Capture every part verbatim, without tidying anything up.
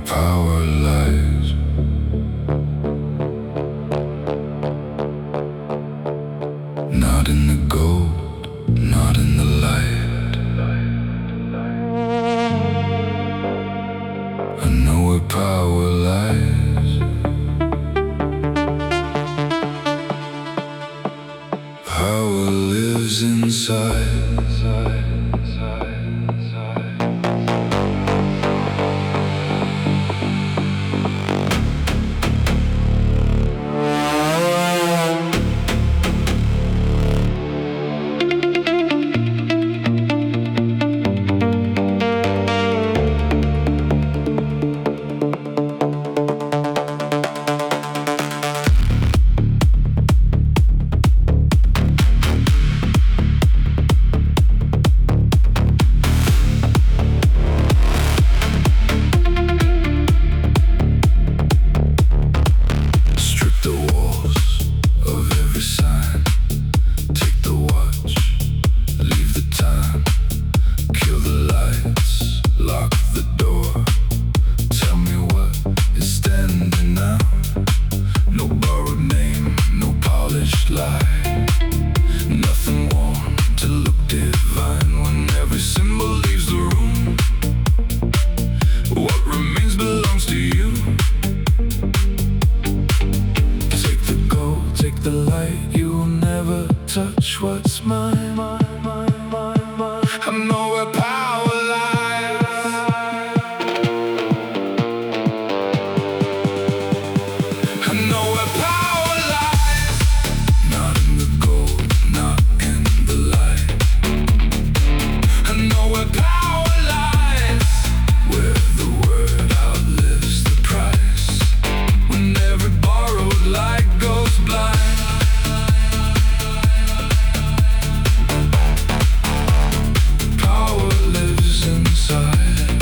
power lies. Not in the gold, not in the light. I know where power lies. Power lives inside. Nothing worn to look divine when every symbol leaves the room. What remains belongs to you. Take the gold, take the light. You will never touch what's mine. I know where power lies. I know where power lies. Not in the gold, not in the light. I know where power lies. Where the word outlives the price. When every borrowed light goes blind. Power lives inside.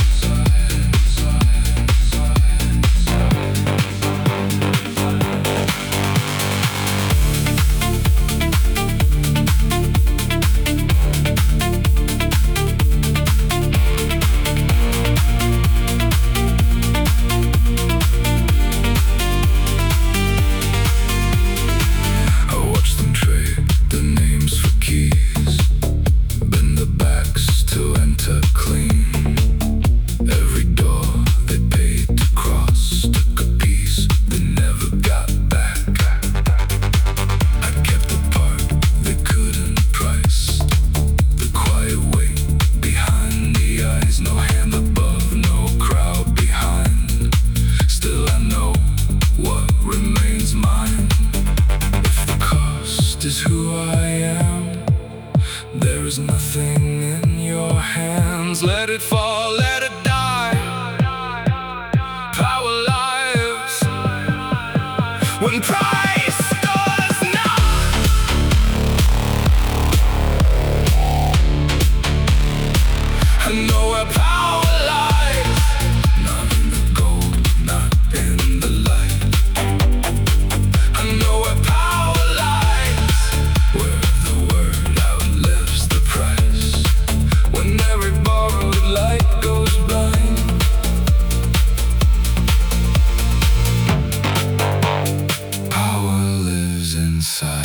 Is who I am. There is nothing in your hands. Let it fall, let it die. Power lives when price does not. I know where power lies. Not in the gold, not in the light. I know where power lies. Where the word outlives the price. When every borrowed light goes blind. Power lives inside.